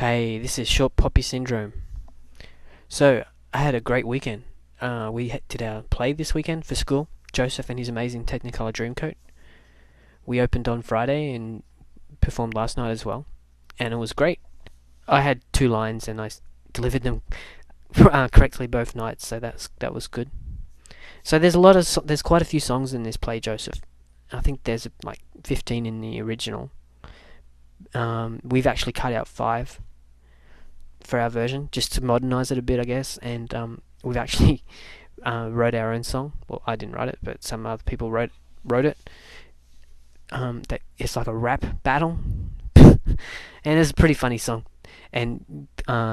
Hey, this is Short Poppy Syndrome. So, I had a great weekend. We did our play this weekend for school, Joseph and his amazing Technicolor Dreamcoat. We opened on Friday and performed last night as well, and it was great. I had two lines and delivered them correctly both nights, so that was good. So there's quite a few songs in this play, Joseph. I think there's like 15 in the original. We've actually cut out 5 for our version, just to modernise it a bit, I guess. And we've actually wrote our own song. Well, I didn't write it, but some other people wrote it. That it's like a rap battle, and it's a pretty funny song. And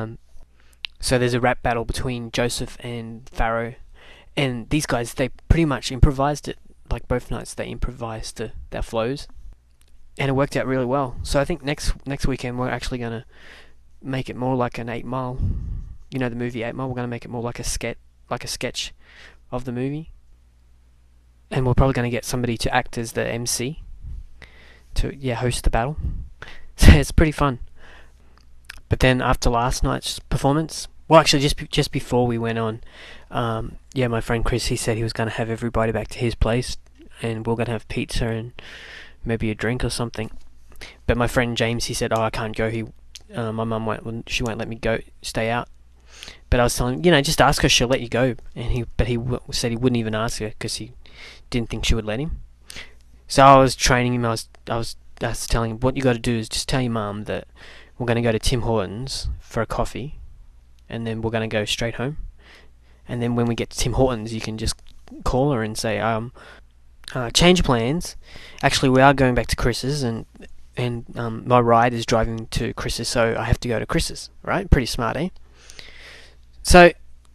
so there's a rap battle between Joseph and Pharaoh, and these guys, they pretty much improvised it. Like both nights, they improvised their flows, and it worked out really well. So I think next weekend we're actually gonna make it more like an 8 Mile. You know the movie 8 Mile. We're gonna make it more like a sketch of the movie, and we're probably gonna get somebody to act as the MC to host the battle. So it's pretty fun. But then after last night's performance, well, actually just before we went on, my friend Chris, he said he was gonna have everybody back to his place, and we're gonna have pizza and maybe a drink or something. But my friend James, he said, "Oh, I can't go. My mum won't let me go, stay out." But I was telling him, just ask her, she'll let you go. And he said he wouldn't even ask her because he didn't think she would let him. So I was training him. I was telling him, what you got to do is just tell your mum that we're going to go to Tim Hortons for a coffee, and then we're going to go straight home. And then when we get to Tim Hortons, you can just call her and say, change plans. Actually, we are going back to Chris's, and my ride is driving to Chris's, so I have to go to Chris's. Right? Pretty smart, eh? So,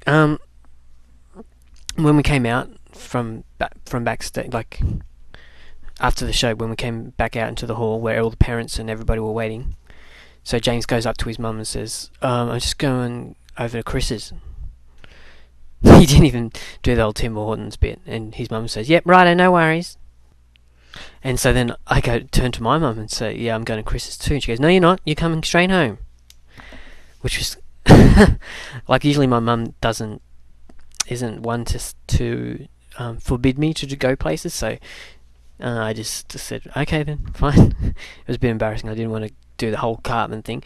when we came out from backstage, like after the show, when we came back out into the hall where all the parents and everybody were waiting, so James goes up to his mum and says, "I'm just going over to Chris's." He didn't even do the old Tim Hortons bit, and his mum says, "Yep, righto, no worries." And so then I turn to my mum and say, "Yeah, I'm going to Chris's too." And she goes, "No, you're not. You're coming straight home." Which was like, usually my mum isn't one to forbid me to go places. So I just said, "Okay then, fine." It was a bit embarrassing. I didn't want to do the whole Cartman thing.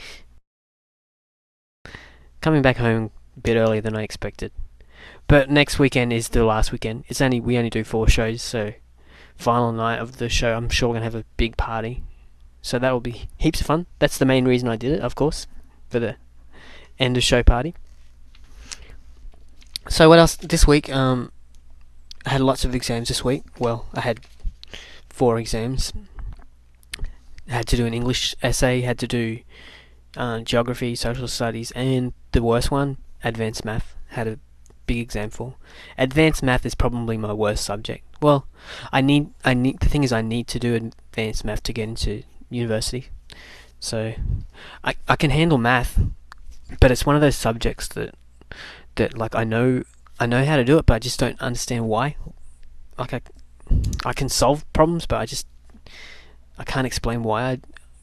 Coming back home a bit earlier than I expected. But next weekend is the last weekend. We only do 4 shows, so final night of the show, I'm sure we're gonna have a big party. So that will be heaps of fun. That's the main reason I did it, of course, for the end of show party. So what else this week? I had lots of exams this week. Well, I had 4 exams. I had to do an English essay, had to do geography, social studies, and the worst one, advanced math. Had a big exam for. Advanced math is probably my worst subject. Well, the thing is, I need to do advanced math to get into university. So I can handle math, but it's one of those subjects that like I know how to do it, but I just don't understand why. Like I can solve problems, but I can't explain why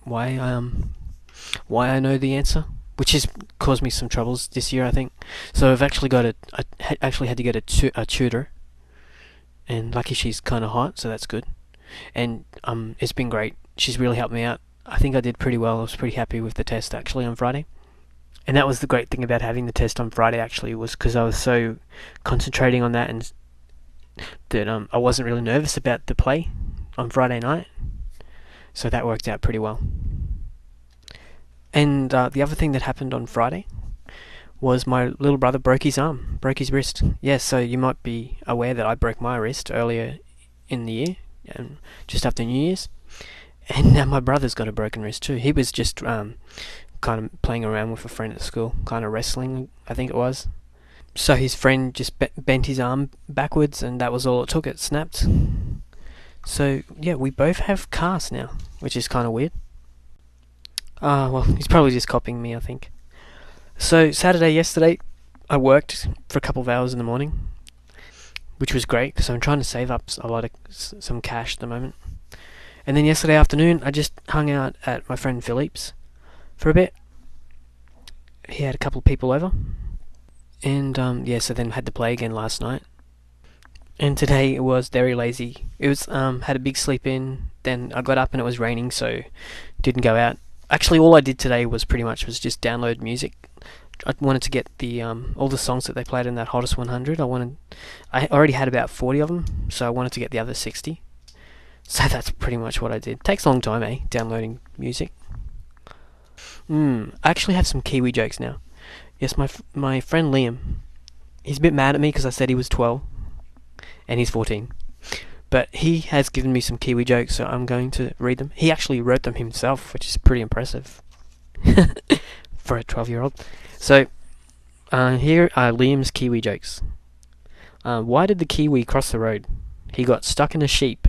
I know the answer, which has caused me some troubles this year, I think. So I've actually actually had to get a tutor, and lucky she's kind of hot, so that's good. And it's been great. She's really helped me out. I think I did pretty well. I was pretty happy with the test actually on Friday. And that was the great thing about having the test on Friday, actually, was because I was so concentrating on that, and that I wasn't really nervous about the play on Friday night. So that worked out pretty well. And the other thing that happened on Friday was my little brother broke his wrist. Yes, so you might be aware that I broke my wrist earlier in the year, just after New Year's. And now my brother's got a broken wrist too. He was just kind of playing around with a friend at school, kind of wrestling, I think it was. So his friend just bent his arm backwards, and that was all it took. It snapped. So yeah, we both have casts now, which is kind of weird. Well, he's probably just copying me, I think. So yesterday, I worked for a couple of hours in the morning, which was great because I'm trying to save up some cash at the moment. And then yesterday afternoon, I just hung out at my friend Philippe's for a bit. he had a couple of people over, and yeah, so then had to play again last night. And today it was very lazy. It was had a big sleep in. Then I got up and it was raining, so didn't go out. Actually, all I did today was just download music. I wanted to get the all the songs that they played in that Hottest 100. I already had about 40 of them, so I wanted to get the other 60. So that's pretty much what I did. Takes a long time, downloading music. I actually have some Kiwi jokes now. Yes, my friend Liam, he's a bit mad at me because I said he was 12, and he's 14. But he has given me some Kiwi jokes, so I'm going to read them. He actually wrote them himself, which is pretty impressive for a 12-year-old. So, here are Liam's Kiwi jokes. Why did the Kiwi cross the road? He got stuck in a sheep.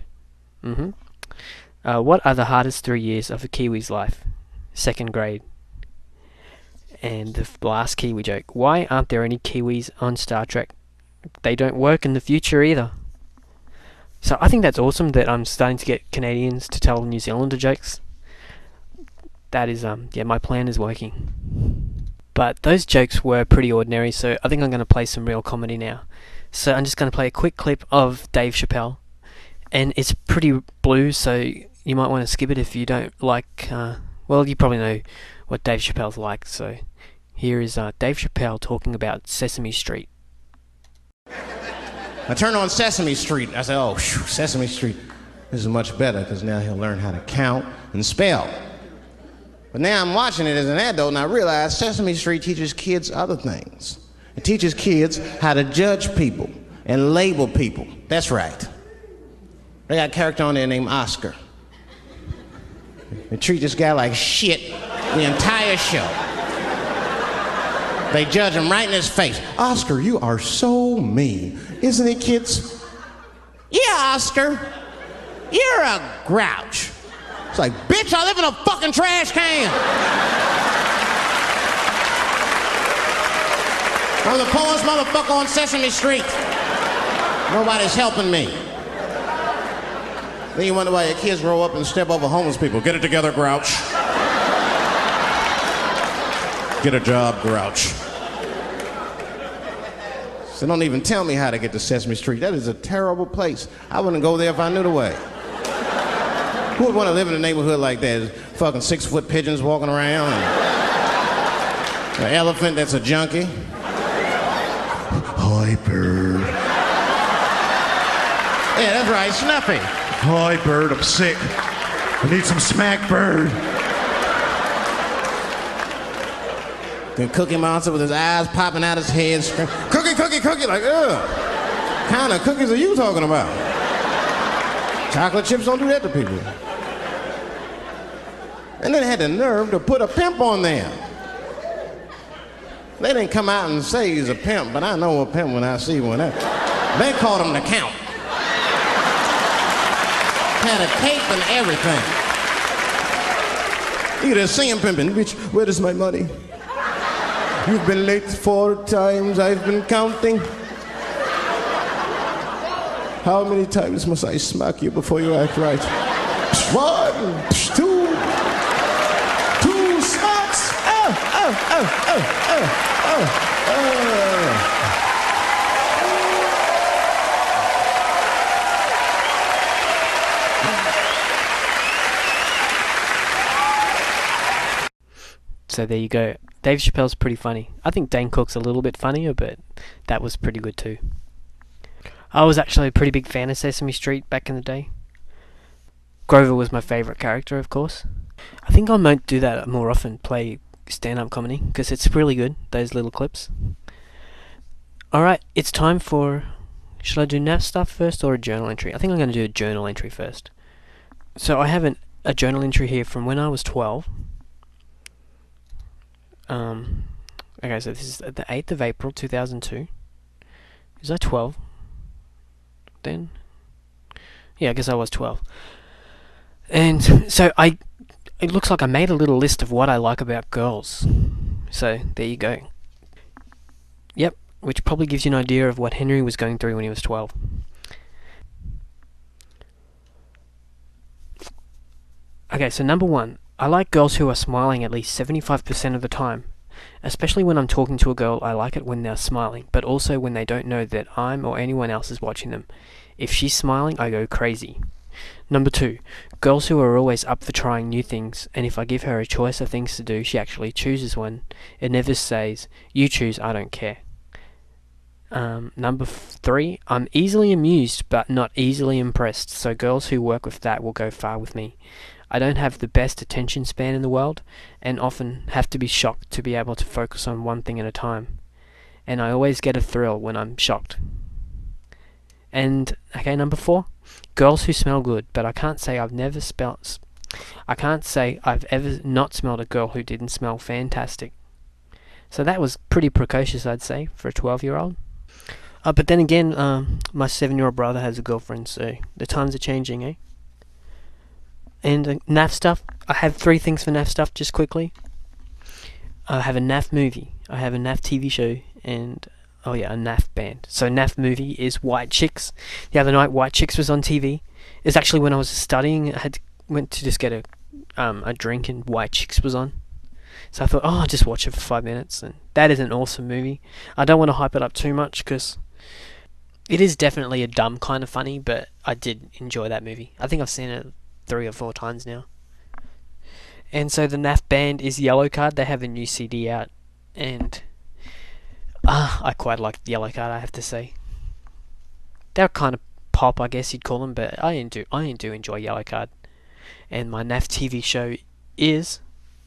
What are the hardest 3 years of a Kiwi's life? 2nd grade. And the last Kiwi joke. Why aren't there any Kiwis on Star Trek? They don't work in the future either. So I think that's awesome that I'm starting to get Canadians to tell New Zealander jokes. That is, yeah, my plan is working. But those jokes were pretty ordinary, so I think I'm going to play some real comedy now. So I'm just going to play a quick clip of Dave Chappelle. And it's pretty blue, so you might want to skip it if you don't like... well, you probably know what Dave Chappelle's like, so... Here is Dave Chappelle talking about Sesame Street. I turned on Sesame Street. I said, oh, whew, Sesame Street. This is much better because now he'll learn how to count and spell. But now I'm watching it as an adult and I realize Sesame Street teaches kids other things. It teaches kids how to judge people and label people. That's right. They got a character on there named Oscar. They treat this guy like shit the entire show. They judge him right in his face. Oscar, you are so mean. Isn't it, kids? Yeah, Oscar. You're a grouch. It's like, bitch, I live in a fucking trash can. I'm the poorest motherfucker on Sesame Street. Nobody's helping me. Then you wonder why your kids grow up and step over homeless people. Get it together, grouch. Get a job, grouch. So don't even tell me how to get to Sesame Street. That is a terrible place. I wouldn't go there if I knew the way. Who would want to live in a neighborhood like that? Fucking 6-foot pigeons walking around. And an elephant that's a junkie. Hi, bird. Yeah, that's right, Snuffy. Hi, bird, I'm sick. I need some smack, bird. The Cookie Monster with his eyes popping out his head, screaming, cookie, cookie, cookie, like, ugh. What kind of cookies are you talking about? Chocolate chips don't do that to people. And then they had the nerve to put a pimp on there. They didn't come out and say he's a pimp, but I know a pimp when I see one. They called him the Count. Had a cape and everything. You could just see him pimping. Bitch, where is my money? You've been late 4 times, I've been counting. How many times must I smack you before you act right? 1, 2 smacks. So there you go. Dave Chappelle's pretty funny. I think Dane Cook's a little bit funnier, but that was pretty good too. I was actually a pretty big fan of Sesame Street back in the day. Grover was my favourite character, of course. I think I might do that more often, play stand-up comedy, because it's really good, those little clips. Alright, it's time for... Should I do nap stuff first or a journal entry? I think I'm going to do a journal entry first. So I have a journal entry here from when I was 12. Okay, so this is the 8th of April 2002. Was I 12 then? Yeah, I guess I was 12. And so it looks like I made a little list of what I like about girls. So there you go. Yep, which probably gives you an idea of what Henry was going through when he was 12. Okay, so number 1. I like girls who are smiling at least 75% of the time. Especially when I'm talking to a girl, I like it when they're smiling, but also when they don't know that I'm or anyone else is watching them. If she's smiling, I go crazy. Number 2, girls who are always up for trying new things, and if I give her a choice of things to do, she actually chooses one. It never says, "You choose, I don't care." Number 3, I'm easily amused but not easily impressed, so girls who work with that will go far with me. I don't have the best attention span in the world, and often have to be shocked to be able to focus on one thing at a time. And I always get a thrill when I'm shocked. And, okay, number 4, girls who smell good, but I can't say I've ever not smelled a girl who didn't smell fantastic. So that was pretty precocious, I'd say, for a 12-year-old. But then again, my 7-year-old brother has a girlfriend, so the times are changing, eh? And NAF stuff, I have 3 things for NAF stuff, just quickly. I have a NAF movie, I have a NAF TV show, and, a NAF band. So NAF movie is White Chicks. The other night, White Chicks was on TV. It's actually when I was studying, went to just get a drink, and White Chicks was on. So I thought, I'll just watch it for 5 minutes, and that is an awesome movie. I don't want to hype it up too much, because it is definitely a dumb kind of funny, but I did enjoy that movie. I think I've seen it 3 or 4 times now. And so the NAF band is Yellowcard. They have a new CD out, and I quite like Yellowcard, I have to say. They're kind of pop, I guess you'd call them, but I do enjoy Yellowcard. And my NAF TV show is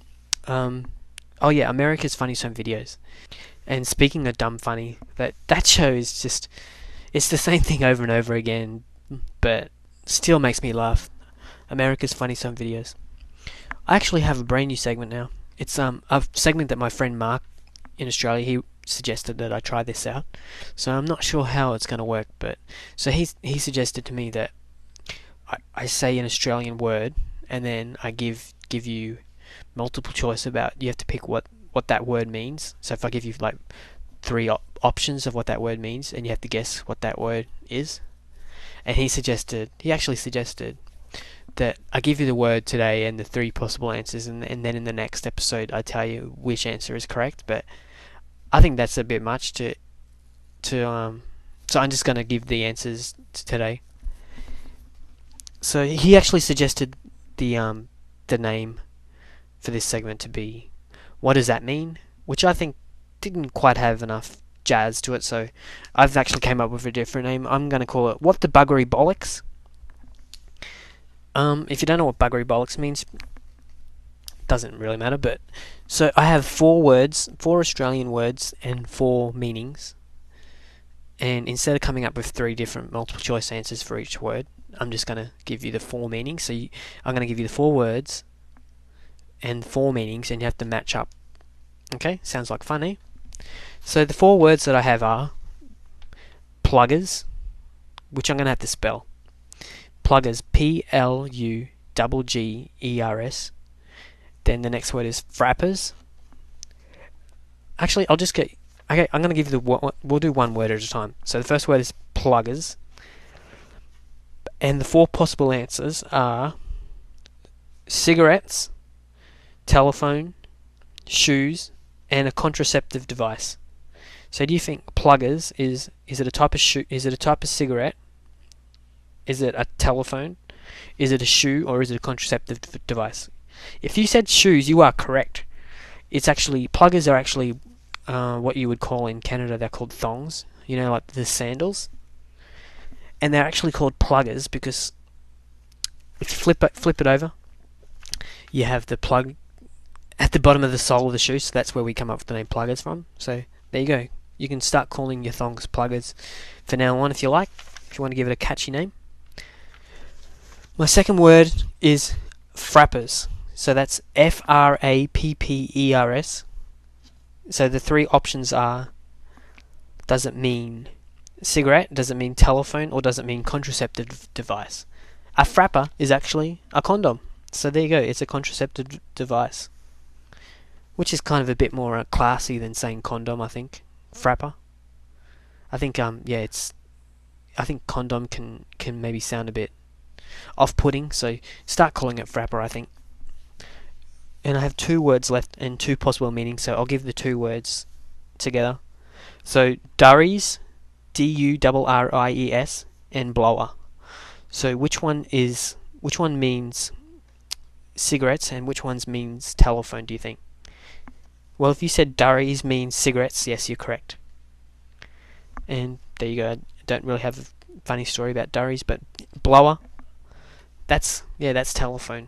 America's Funniest Home Videos. And speaking of dumb funny, that show is just, it's the same thing over and over again, but still makes me laugh. America's Funniest Home Videos. I actually have a brand new segment now. It's a segment that my friend Mark in Australia, he suggested that I try this out. So I'm not sure how it's going to work, but so he suggested to me that I say an Australian word, and then I give you multiple choice about, you have to pick what that word means. So if I give you like 3 options of what that word means, and you have to guess what that word is. And he actually suggested that I give you the word today and the 3 possible answers, and then in the next episode I tell you which answer is correct. But I think that's a bit much to so I'm just going to give the answers today. So he actually suggested the name for this segment to be "What Does That Mean?", which I think didn't quite have enough jazz to it, so I've actually came up with a different name. I'm going to call it "What the Buggery Bollocks?". If you don't know what buggery bollocks means, doesn't really matter, but so I have 4 words, 4 Australian words, and 4 meanings. And instead of coming up with 3 different multiple choice answers for each word, I'm just going to give you the 4 meanings. So I'm going to give you the 4 words and 4 meanings, and you have to match up. Okay, sounds like fun, eh? So the 4 words that I have are pluggers, which I'm going to have to spell. Pluggers, Pluggers. Then the next word is frappers. Actually, I'm going to give you we'll do one word at a time. So the first word is pluggers. And the 4 possible answers are cigarettes, telephone, shoes, and a contraceptive device. So do you think pluggers is it a type of shoe? Is it a type of cigarette? Is it a telephone? Is it a shoe, or is it a contraceptive device? If you said shoes, you are correct. It's actually, pluggers are actually what you would call in Canada, they're called thongs. You know, like the sandals. And they're actually called pluggers because if you flip it over, you have the plug at the bottom of the sole of the shoe, so that's where we come up with the name pluggers from. So there you go. You can start calling your thongs pluggers for now on if you like, if you want to give it a catchy name. My second word is frappers. So that's Frappers. So the 3 options are, does it mean cigarette, does it mean telephone, or does it mean contraceptive device? A frapper is actually a condom. So there you go, it's a contraceptive device. Which is kind of a bit more classy than saying condom, I think. Frapper. I think I think condom can maybe sound a bit off-putting, so start calling it frapper, I think. And I have 2 words left and 2 possible meanings, so I'll give the 2 words together. So durries, Durries, and blower. So which one means cigarettes and which one means telephone, do you think? Well, if you said durries means cigarettes, yes, you're correct. And there you go. I don't really have a funny story about durries, but blower, that's telephone.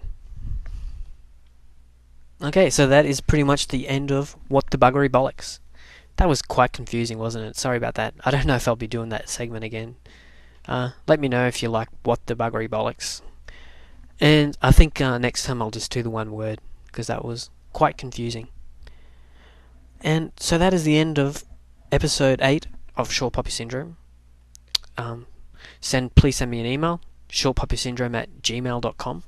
Okay, so that is pretty much the end of What the Buggery Bollocks. That was quite confusing, wasn't it? Sorry about that. I don't know if I'll be doing that segment again. Let me know if you like What the Buggery Bollocks. And I think next time I'll just do the one word, because that was quite confusing. And so that is the end of episode 8 of Short Poppy Syndrome. Please send me an email, shortpoppysyndrome@gmail.com.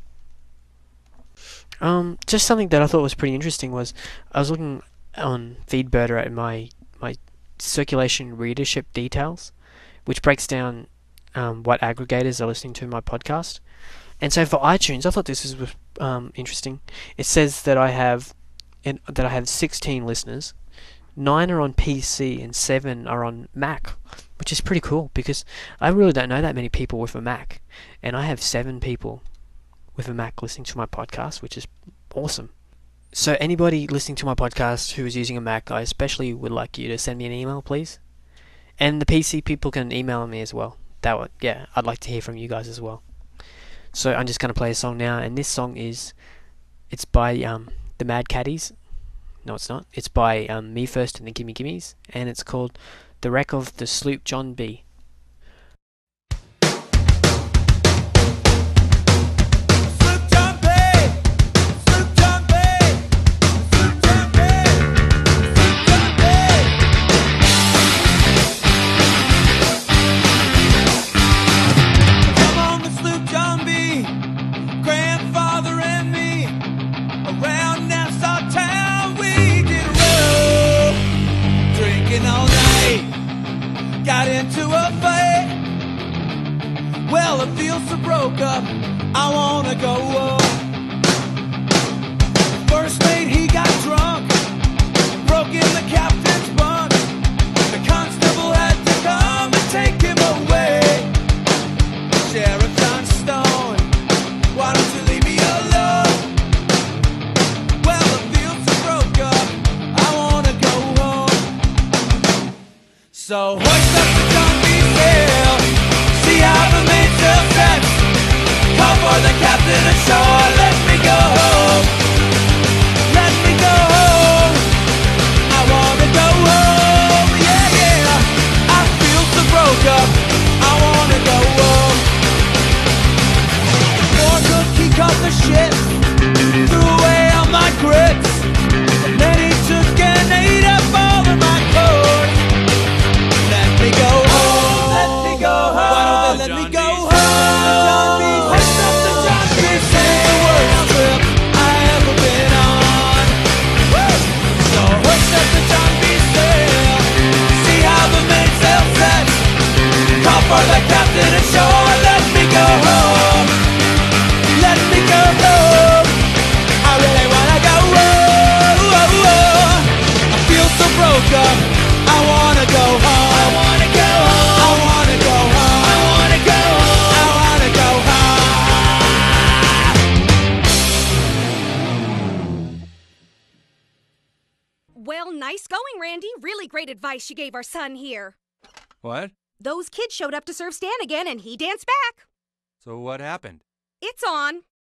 Just something that I thought was pretty interesting was I was looking on Feedburner at my circulation readership details, which breaks down what aggregators are listening to my podcast. And so for iTunes, I thought this was interesting. It says that I have 16 listeners. 9 are on PC and 7 are on Mac, which is pretty cool because I really don't know that many people with a Mac, and I have 7 people with a Mac listening to my podcast, which is awesome. So anybody listening to my podcast who is using a Mac, I especially would like you to send me an email, please. And the PC people can email me as well. I'd like to hear from you guys as well. So I'm just going to play a song now, and this song it's by the Mad Caddies. No, it's not. It's by Me First and the Gimme Gimmes, and it's called The Wreck of the Sloop John B. Got into a fight. Well, I feel so broke up, I wanna go home. First mate, he got drunk, broke in the captain's bunk. The constable had to come and take him away. Sheriff John Stone, why don't you leave me alone? Well, I feel so broke up, I wanna go home. So hoist up the John B. sail, see how the mainsail sets. Call for the captain ashore, let me go home. Let me go home. I wanna go home. Yeah, yeah. I feel so broke up, I wanna go home. The poor cook, he caught the shit, threw away all my grits, and then he took and ate up all of my clothes. Let me go home. Let me go home. Why don't they let me go home? John B. Hoist up the John B. This is the worst trip I ever been on. Woo! So hoist up the John B. sail, see how the mainsail sets. Call for the captain ashore. Let me go home. Let me go home. I really wanna go home. I feel so broke up, I wanna go home. I wanna go home. I wanna go home. I wanna go home. I wanna go home. Well, nice going, Randy. Really great advice you gave our son here. What? Those kids showed up to serve Stan again, and he danced back. So what happened? It's on.